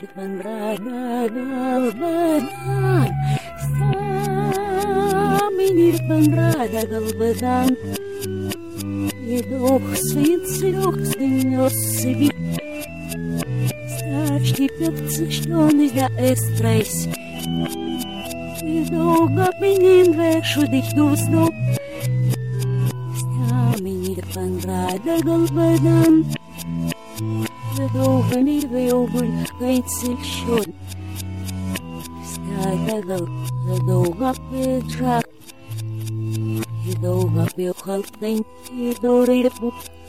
minir pangrada galvadan Едох свинцирохстынёсыби Старшки пёкцыштёныз да эстрейс Едога минин вэшу дых дусно Минир pangrada galvadan Едога мир вэогуль кайцельшон Стадагал едога петрак Едога пёхалтын едорыр бук